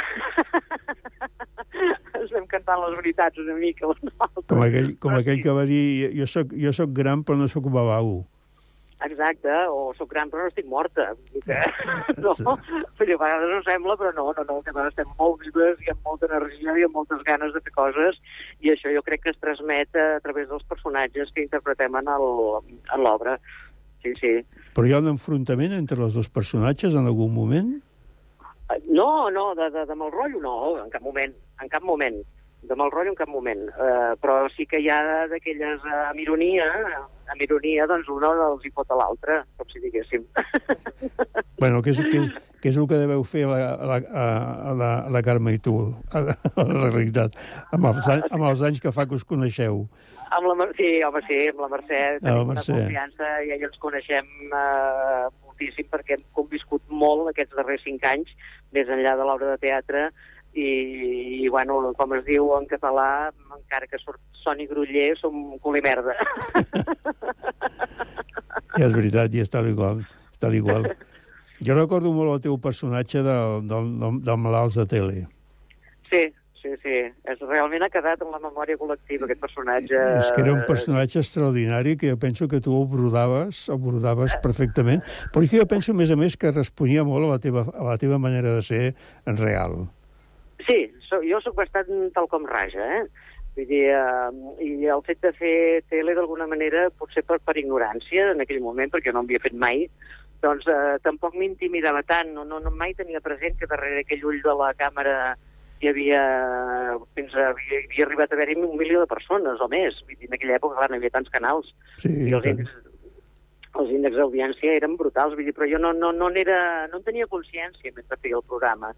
Ens anem cantant les veritats una mica l'una a l'altra. Com aquell que va dir, jo soc gran però no soc babau. Exacte, o soc gran però no estic morta. No, a vegades no sembla, però no, que a vegades estem molt vives i amb molta energia i amb moltes ganes de fer coses, i això jo crec que es transmet a través dels personatges que interpretem en l'obra. Sí. Però hi ha un enfrontament entre els dos personatges en algun moment? No, de mal rotllo no, en cap moment. De mal rotllo en cap moment. Però sí que hi ha d'aquelles amb ironia, doncs una els hi fot a l'altre, com si diguéssim. Bueno, què és el que deveu fer la Carme i tu, a la realitat, amb els anys que fa que us coneixeu? Sí, amb la Mercè tenim una confiança i ella ens coneixem moltíssim perquè hem conviscut molt aquests darrers 5 anys, més enllà de l'obra de teatre, i bueno, com es diu en català, encara que soni groller, som cul i merda. Ja és veritat, i està igual. Jo recordo molt el teu personatge del Malalts de tele. Sí. Realment ha quedat en la memòria col·lectiva, aquest personatge. És que era un personatge extraordinari que jo penso que tu el brodaves perfectament, però jo penso, a més, que responia molt a la teva manera de ser en real. Sí, jo sóc bastant tal com raja, Vull dir, i el fet de fer tele d'alguna manera, potser per ignorància en aquell moment, perquè no havia fet mai, doncs tampoc m'intimidava tant, mai tenia present que darrere aquell ull de la càmera hi havia arribat a haver-hi 1 milió de persones o més. Vull dir, en aquella època, clar, no hi havia tants canals. Sí, i els índexs d'audiència eren brutals, vull dir, però jo no en tenia consciència mentre feia el programa.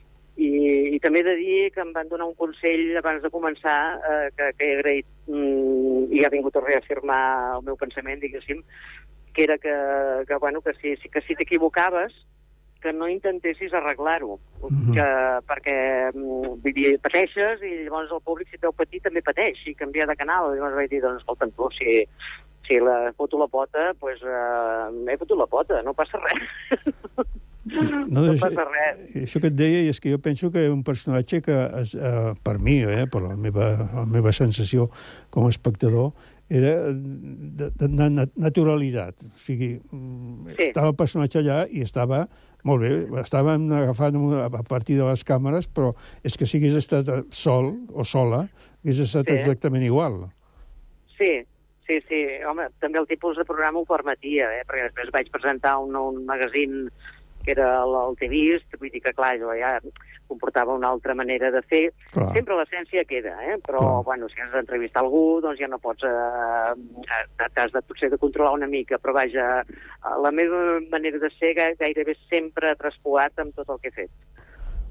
I també he de dir que em van donar un consell abans de començar, que he agraït i ha vingut a reafirmar el meu pensament, diguéssim, que era que si t'equivocaves, que no intentessis arreglar-ho, perquè vull dir, pateixes i llavors el públic, si veu patir, també pateix i canvia de canal. I llavors vaig dir, doncs, escolta'm, tu, si foto la pota, doncs he fotut la pota, no passa res. No passa res. Això que et deia és que jo penso que un personatge que, per mi, per la meva sensació com a espectador, era de naturalitat. O sigui, estava el personatge allà i estava molt bé, estàvem agafant a partir de les càmeres, però és que si hagués estat sol o sola, hagués estat exactament igual. Sí. Home, també el tipus de programa ho permetia, perquè després vaig presentar un magazín que era el TV-ist, vull dir que, clar, jo ja comportava una altra manera de fer. Clar. Sempre l'essència queda, però, bueno, si has d'entrevistar algú, doncs ja no pots... T'has de potser de controlar una mica, però, vaja, la meva manera de ser gairebé sempre ha traspoat amb tot el que he fet.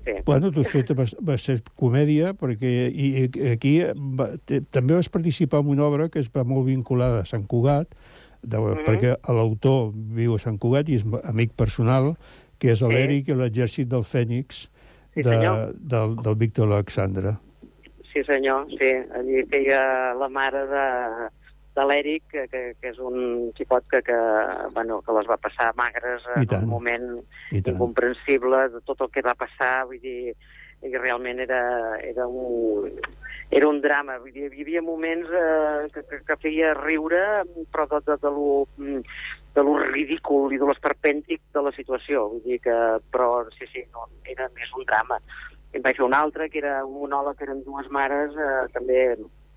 Sí. Bueno, tu has fet va ser comèdia, perquè aquí també vas participar en una obra que es va molt vinculada a Sant Cugat, perquè l'autor viu a Sant Cugat i és amic personal, que és l'Eric i l'exèrcit del Fènix del Víctor Alexandre. Sí, senyor, sí. Allí feia la mare de l'Eric, que és un xicot que les va passar magres en un moment incomprensible de tot el que va passar, vull dir, i realment era un drama, vull dir, hi havia moments que feia riure, però de lo ridícul i de l'esperpèntic de la situació, vull dir que, però sí, no, era més un drama. I en vaig fer un altre, que era un monòleg, que eren dues mares, també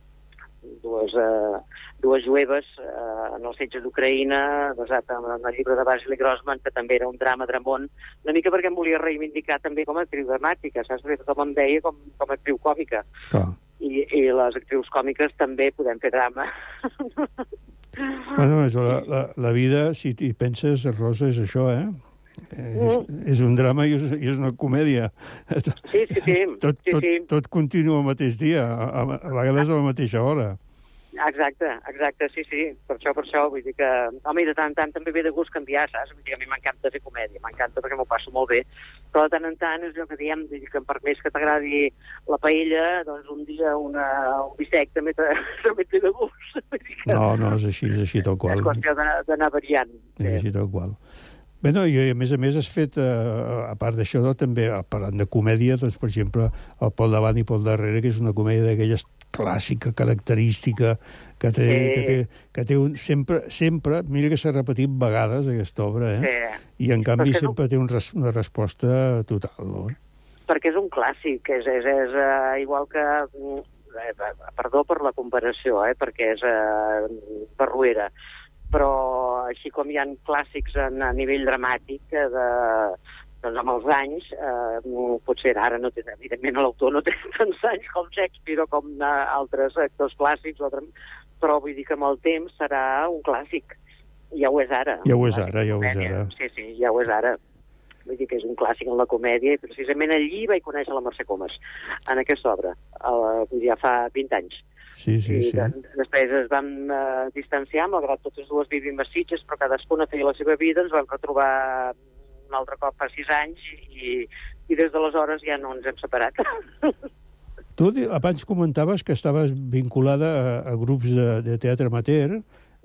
dues jueves en el setge d'Ucraïna, basat en el llibre de Vasily Grossman, que també era un drama dramón, una mica perquè em volia reivindicar també com a actriu dramàtica, saps? Perquè tothom em deia com a actriu còmica. I les actrius còmiques també podem fer drama. Bueno, la vida, si t'hi penses, Rosa, és això, és un drama i és una comèdia. Sí. Tot continua el mateix dia, a vegades a la mateixa hora. Exacte, sí. Per això, vull dir que... Home, i de tant en tant també ve de gust canviar, saps? Vull dir que a mi m'encanta fer comèdia, m'encanta perquè m'ho passo molt bé, però de tant en tant és allò que diem, que per més que t'agradi la paella, doncs un dia un bistec també té de gust. No, és així tal qual. És qüestió d'anar variant. És així tal qual. Bé, no, i a més has fet, a part d'això, també, parlant de comèdia, doncs, per exemple, el Pel davant i Pel darrere, que és una comèdia d'aquelles clàssica, característica, que té sempre, mira que s'ha repetit vegades aquesta obra, i en canvi sempre té una resposta total, no? Perquè és un clàssic, és igual que... Perdó per la comparació, perquè és barruera, però així com hi ha clàssics a nivell dramàtic doncs amb els anys, potser ara no té, evidentment l'autor no té tants anys com Shakespeare o com altres actors clàssics, però vull dir que amb el temps serà un clàssic. Ja ho és ara. Ja ho és ara. Sí, ja ho és ara. Vull dir que és un clàssic en la comèdia i precisament allí vaig conèixer la Mercè Comas, en aquesta obra, ja fa 20 anys. Sí. Després es vam distanciar, malgrat totes dues vivim a Sitges, però cadascuna feia la seva vida, ens vam retrobar un altre cop fa 6 anys i des d'aleshores ja no ens hem separat. Tu abans comentaves que estaves vinculada a grups de teatre amateur.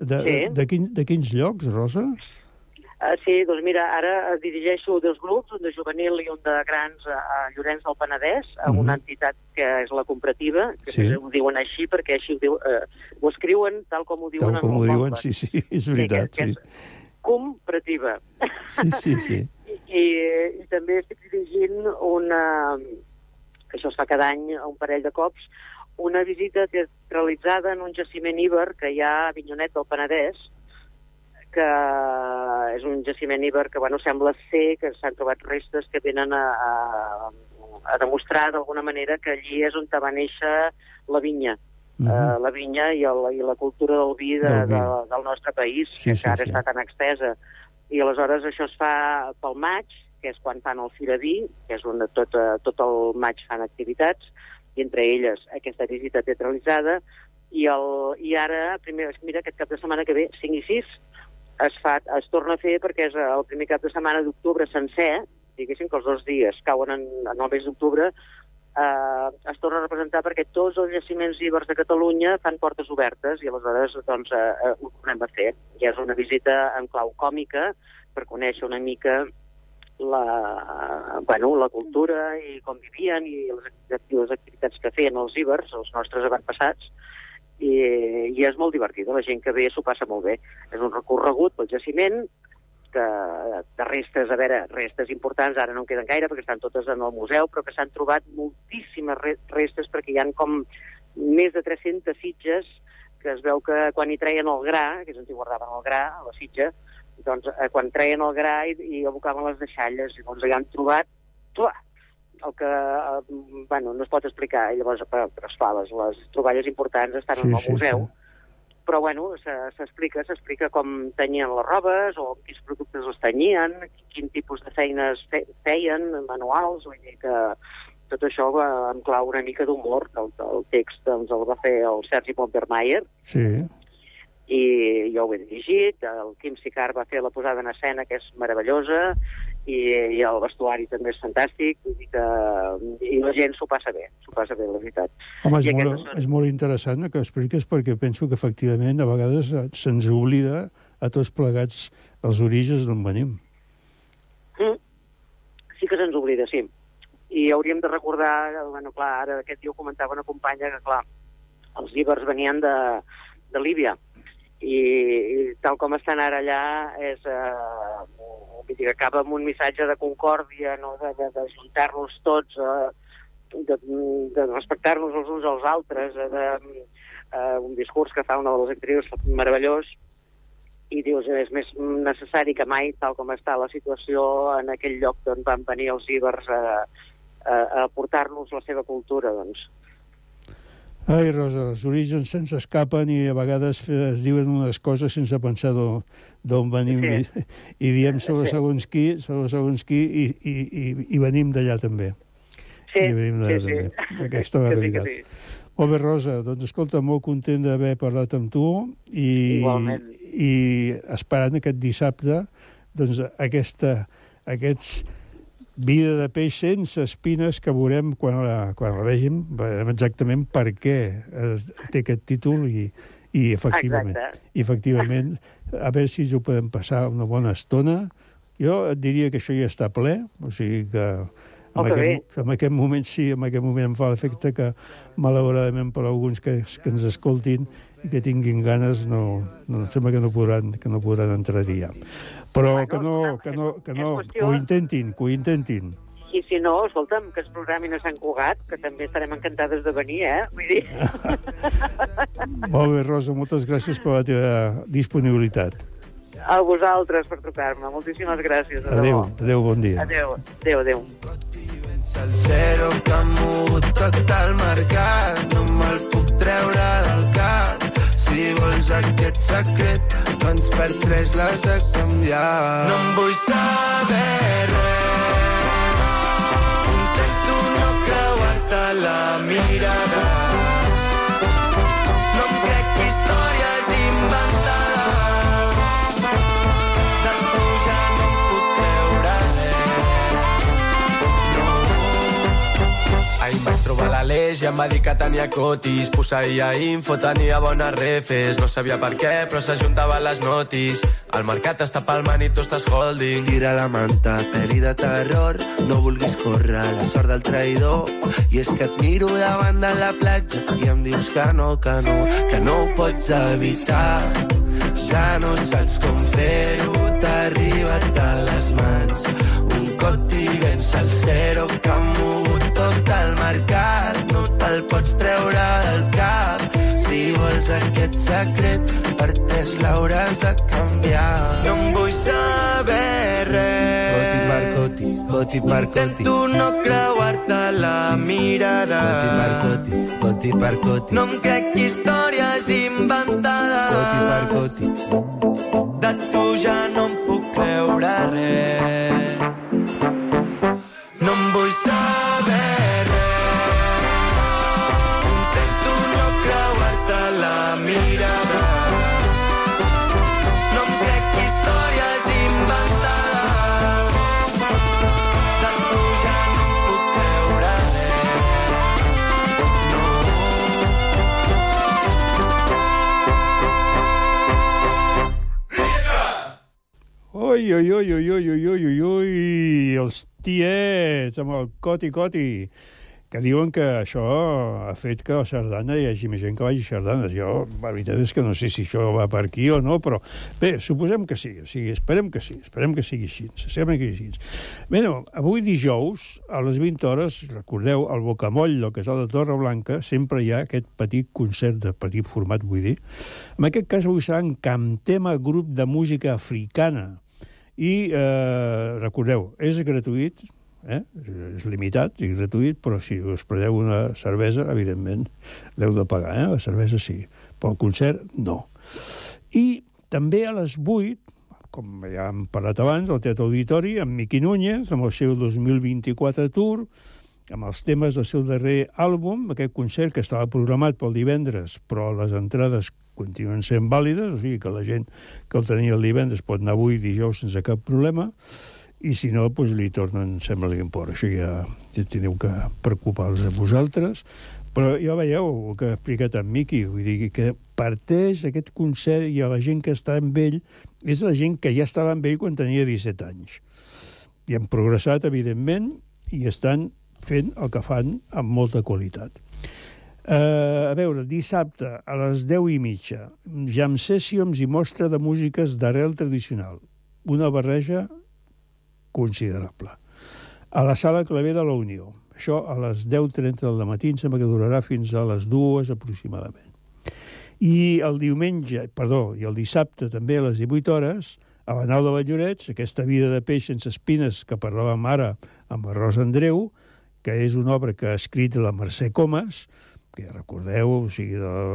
De quins llocs, Rosa? Sí, doncs mira, ara dirigeixo 2 grups, un de juvenil i un de grans a Llorenç del Penedès, a una entitat que és la Comprativa, que ho diuen així perquè així ho escriuen tal com ho diuen en el poble. Tal com ho diuen, sí, és veritat. Que és Comprativa. Sí. I també estic dirigint que això es fa cada any un parell de cops, una visita teatralitzada en un jaciment íber que hi ha a Avinyonet del Penedès, que és un jaciment íber que, sembla ser que s'han trobat restes que venen a demostrar d'alguna manera que allí és on va néixer la vinya. La vinya i la cultura del vi del nostre país, que encara està tan extesa. I aleshores això es fa pel maig, que és quan fan el Firaví, que és on tot el maig fan activitats, i entre elles aquesta visita teatralitzada, i ara, mira, aquest cap de setmana que ve, 5 i 6, es torna a fer perquè és el primer cap de setmana d'octubre sencer, diguéssim que els 2 dies cauen en el mes d'octubre, es torna a representar perquè tots els jaciments íbers de Catalunya fan portes obertes i aleshores doncs, ho tornem a fer. Ja és una visita en clau còmica per conèixer una mica la cultura i com vivien i les activitats que feien els íbers, els nostres avantpassats, i és molt divertida, la gent que ve s'ho passa molt bé. És un recorregut pel jaciment de restes, restes importants, ara no en queden gaire perquè estan totes en el museu, però que s'han trobat moltíssimes restes perquè hi ha com més de 300 sitges que es veu que quan hi treien el gra, que és on hi guardaven el gra, a la sitja, doncs quan treien el gra i abocaven les deixalles, i doncs hi han trobat el que, no es pot explicar, i llavors, però esclar, les troballes importants estan en el museu, Però, bueno, s'explica com tenyien les robes o quins productes els tenyien, quin tipus de feines feien, manuals, vull dir que tot això va en clau una mica d'humor. El text doncs, el va fer el Sergi Pompermayer, Sí. i jo ho he dirigit, el Quim Sicard va fer la posada en escena, que és meravellosa, i el vestuari també és fantàstic, vull dir que i la gent s'ho passa bé, la veritat. Home, I és molt interessant el que expliques, perquè penso que efectivament a vegades se'ns oblida a tots plegats els orígens d'on venim. Sí que se'ns oblida, sí. I hauríem de recordar, bueno, clar, ara aquest dia ho comentava una companya, que clar, els íbers venien de Líbia, i tal com estan ara allà és vull dir, acaba amb un missatge de concòrdia, no? D'ajuntar-nos tots, de respectar-nos els uns als altres, un discurs que fa una de les actrius meravellós, i dius, és més necessari que mai, tal com està la situació en aquell lloc d'on van venir els íbers a portar-nos la seva cultura, doncs. Ai, Rosa, els orígens se'ns escapen i a vegades es diuen unes coses sense pensar d'on venim, sí. I diem segons qui i venim d'allà també. Sí, sí. Aquesta és la veritat. Sí. Molt bé, Rosa, doncs escolta, molt content d'haver parlat amb tu i esperant aquest dissabte doncs aquests Vida de peix sense espines, que veurem quan la vegem, veurem exactament per què té aquest títol i efectivament, a veure si ho podem passar una bona estona. Jo et diria que això ja està ple, o sigui que en aquest moment sí, en aquest moment em fa l'efecte que malauradament per alguns que ens escoltin i que tinguin ganes sembla que no podran entrar-hi ja. Però que ho intentin. I si no, escolta'm, que es programin a Sant Cugat, que també estarem encantades de venir, Vull dir... Molt bé, Rosa, moltes gràcies per la teva disponibilitat. A vosaltres per trucar-me. Moltíssimes gràcies. Adéu, bon dia. Adéu. Salsero que ha mogut tot el mercat, no me'l puc treure del cap. Si vols aquest secret, doncs per 3 l'has de canviar. No em vull saber res, intento no creuar-te la mirada. No em crec històries inventades, de tu ja no em puc creure res. Ahir vaig trobar l'Aleix i em va dir que tenia cotis, posseïa info, tenia bones refes, no sabia per què, però s'ajuntava les notis. El mercat està palmant i tu estàs holding. Tira la manta, pel·li de terror, no vulguis córrer la sort del traïdor. I és que et miro davant de la platja i em dius que no ho pots evitar. Ja no saps com fer-ho, t'ha arribat a les mans un coti ben salsero que ha mogut tot el mercat. No te'l pots treure del cap. Si vols aquest secret, per 3 l'hauràs de canviar. No em vull saber res, coti per coti. Intento no creuar-te la mirada. Coti per coti. No em crec històries inventades. Coti. De tu ja no em puc creure res. No em vull saber res, intento no creuar-te la mirada. No em crec històries inventades, de tu ja no em puc creure Oi, els tiets amb el coti, que diuen que això ha fet que a Cerdanya hi hagi més gent que vagi a sardanes. Jo, la veritat és que no sé si això va per aquí o no, però bé, suposem que sí, o sigui, esperem que sigui així. Bé, avui dijous, a les 20 hores, recordeu, al Bocamoll, al Casal de Torreblanca, sempre hi ha aquest petit concert de petit format, vull dir. En aquest cas avui serà en Camtema, grup de música africana. I recordeu, és gratuït, és limitat i gratuït, però si us preneu una cervesa, evidentment, l'heu de pagar, la cervesa sí, però el concert no. I també a les 8, com ja hem parlat abans, al Teatre Auditori, amb Miqui Núñez, amb el seu 2024 tour, amb els temes del seu darrer àlbum, aquest concert que estava programat pel divendres, però les entrades continuen sent vàlides, o sigui que la gent que el tenia el divendres pot anar avui dijous sense cap problema, i si no, doncs li tornen, sembla l'import. Això ja teniu que preocupar-vos a vosaltres. Però ja veieu el que ha explicat en Miqui, vull dir que parteix aquest concert i a la gent que està amb ell és la gent que ja estava amb ell quan tenia 17 anys. I han progressat, evidentment, i estan fent el que fan amb molta qualitat. A veure, dissabte a les 10:30, jam sessions i mostra de músiques d'arrel tradicional. Una barreja considerable. A la Sala Clavé de la Unió. Això a les 10:30 del matí, em sembla que durarà fins a les 2 aproximadament. I el dissabte també a les 18 hores, a la Nau de Vallorets, aquesta vida de peix sense espines que parlàvem ara amb la Rosa Andreu, que és una obra que ha escrit la Mercè Comas, que ja recordeu, o sigui,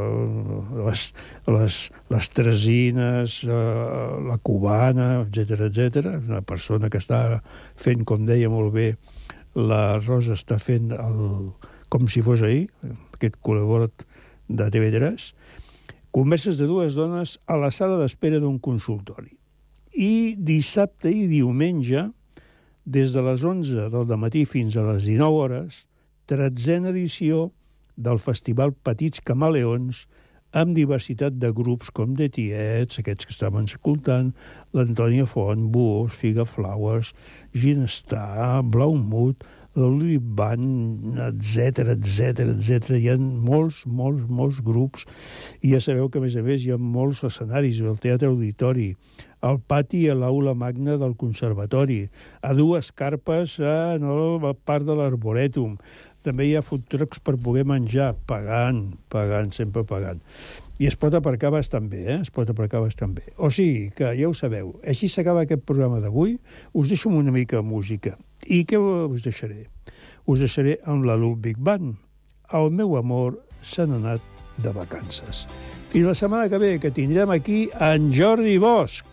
les Tresines, la Cubana, etc. Una persona que està fent, com deia molt bé, la Rosa està fent com si fos ahir, aquest col·laborat de TV3, converses de dues dones a la sala d'espera d'un consultori. I dissabte i diumenge, des de les 11 del dematí fins a les 19 hores, 13a edició del Festival Petits Camaleons, amb diversitat de grups com The Tiets, aquests que estaven escoltant, l'Antònia Font, Buos, Figaflowers, Ginestar, Blaumut, l'Olive Band, etc. Hi ha molts grups. I ja sabeu que, a més, hi ha molts escenaris, el Teatre Auditori, al pati a l'Aula Magna del Conservatori, a dues carpes a la part de l'Arborètum. També hi ha food trucks per poder menjar, pagant, sempre pagant. I es pot aparcar bastant bé, O sigui que ja ho sabeu, així s'acaba aquest programa d'avui. Us deixo amb una mica de música. I què us deixaré? Us deixaré amb la Ludwig Band. El meu amor se n'ha anat de vacances. Fins la setmana que ve, que tindrem aquí en Jordi Bosch.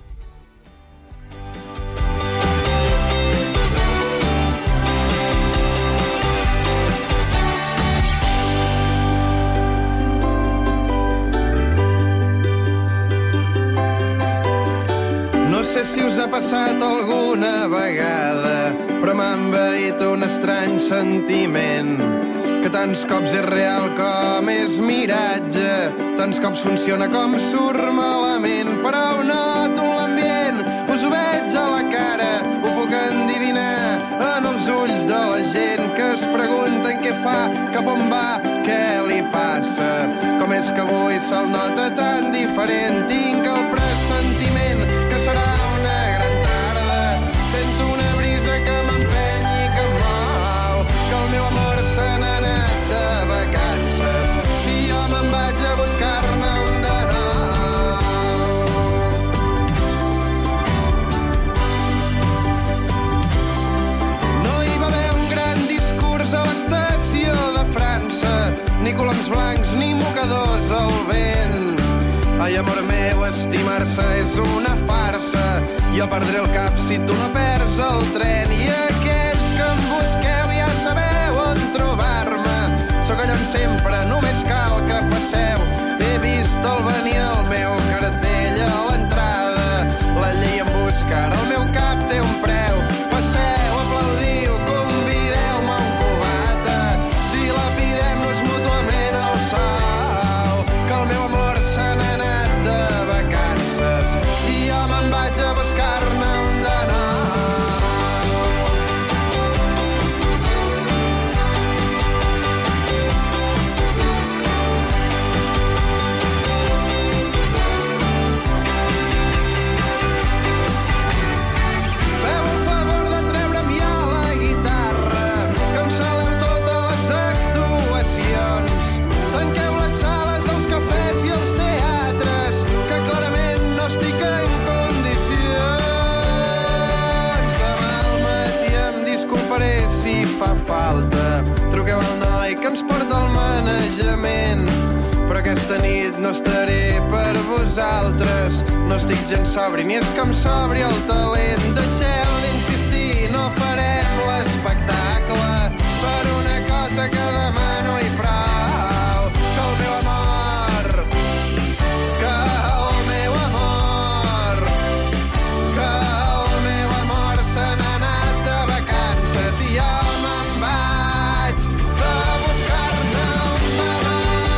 No sé si us ha passat alguna vegada, però m'ha envaït un estrany sentiment, que tants cops és real com és miratge, tants cops funciona com surt malament, però ho noto en l'ambient, us ho veig a la cara, ho puc endivinar en els ulls de la gent que es pregunten què fa, cap on va, què li passa. Com és que avui se'l nota tan diferent, tinc el pressentiment que serà una gran tarda, sento una brisa que m'empeny i que em mou, que el meu amor se n'ha anat de vacances i jo me'n vaig a buscar-ne un de nou. No hi va haver un gran discurs a l'estació de França, ni coloms blancs ni mocadors al vent. Ai, amor meu, estimar-se és una farsa. Jo perdré el cap si tu no perds el tren. I aquells que em busqueu ja sabeu on trobar-me. Sóc allà on sempre, només cal que passeu. He vist el venir el meu cartell a l'entrada. La llei em busca, ara el meu cap té un preu. Passeu, aplaudiu, convideu-me un cubata. Dilapidem-nos mútuament el sou, que el meu amor se n'ha anat de vacances i jo me'n vaig a buscar-ne un de nou. Feu el favor de treure'm ja la guitarra, que em saleu totes les actuacions. Tanqueu les sales, els cafès i els teatres, que clarament no estic en condicions. Demà al matí em disculparé si fa falta. Truqueu al noi que ens porta el manejament, però que aquesta nit no estaré per vosaltres. No estic gens sobri, ni és que em sobri el talent. Deixeu d'insistir, no farem l'espectacle per una cosa que demano i prou. Que el meu amor, que el meu amor, que el meu amor se n'ha anat de vacances i jo me'n vaig a buscar-ne un demà.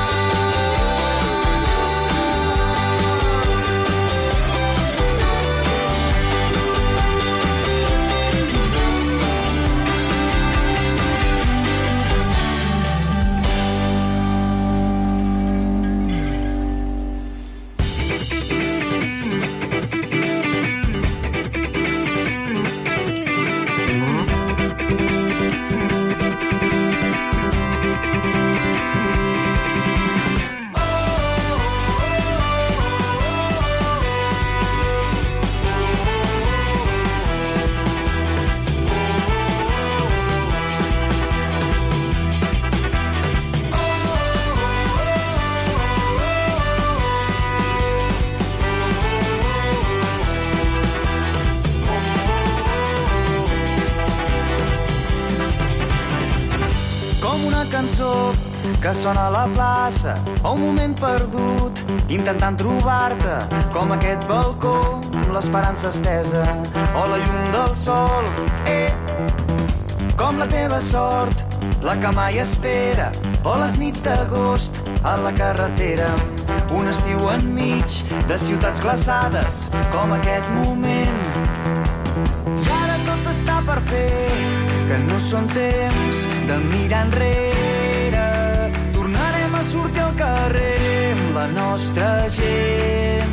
Cançó que sona a la plaça o un moment perdut intentant trobar-te, com aquest balcó amb l'esperança estesa o la llum del sol, com la teva sort, la que mai espera, o les nits d'agost a la carretera, un estiu enmig de ciutats glaçades com aquest moment. I ara tot està per fer, que no són temps de mirar enrere. Tornarem a sortir al carrer amb la nostra gent.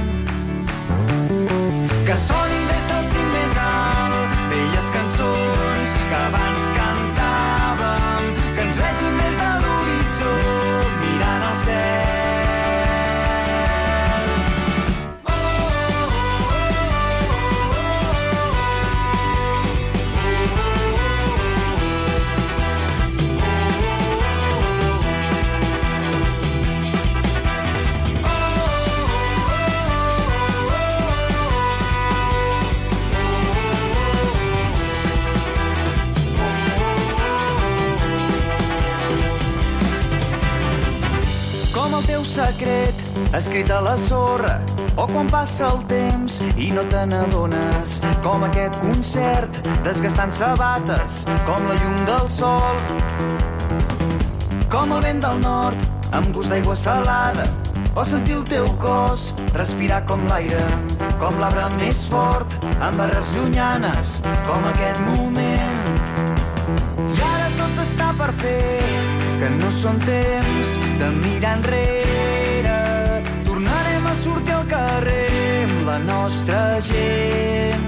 Que sonin des del cim més alt velles cançons que abans cantàvem, que ens vegin des de l'horitzó mirant al cel. Secret escrit a la sorra, o quan passa el temps i no te n'adones, com aquest concert desgastant sabates, com la llum del sol, com el vent del nord amb gust d'aigua salada, o sentir el teu cos respirar com l'aire, com l'arbre més fort amb arrels llunyanes, com aquest moment. I ara tot està per fer, que no són temps de mirar enrere. Tornarem a sortir al carrer amb la nostra gent.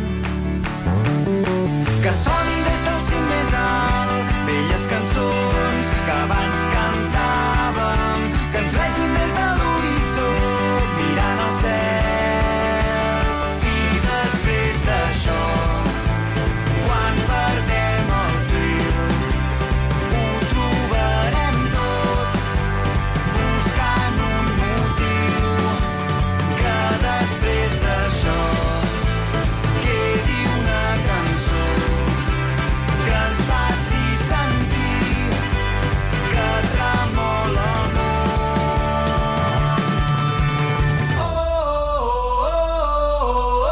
Que soni des del cim més alt velles cançons que abans cantàvem, que ens vegin des de l'horitzó mirant al cel. I després d'això, quan perdem el fil, ho trobarem tot buscant un motiu, que després d'això quedi una cançó que ens faci sentir que tremola el món. Oh, oh, oh,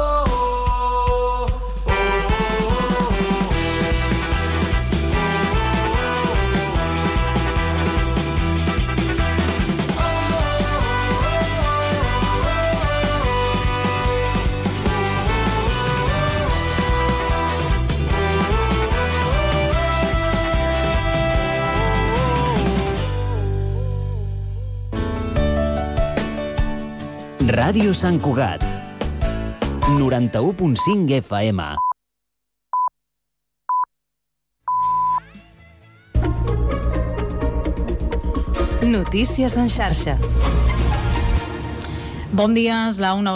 oh, Ràdio Sant Cugat 91.5 FM. Notícies en xarxa. Bon dia, és la 1.